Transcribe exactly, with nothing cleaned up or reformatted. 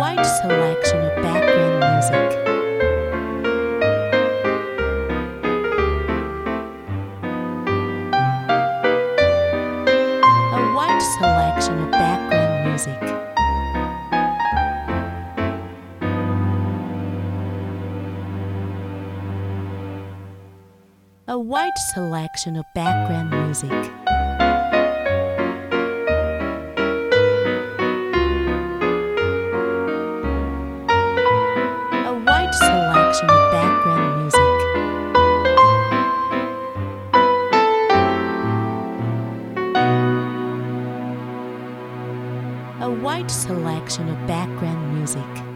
wide selection of background music. A wide selection of background music. A wide selection of background music. A wide selection of background music. A wide selection of background music.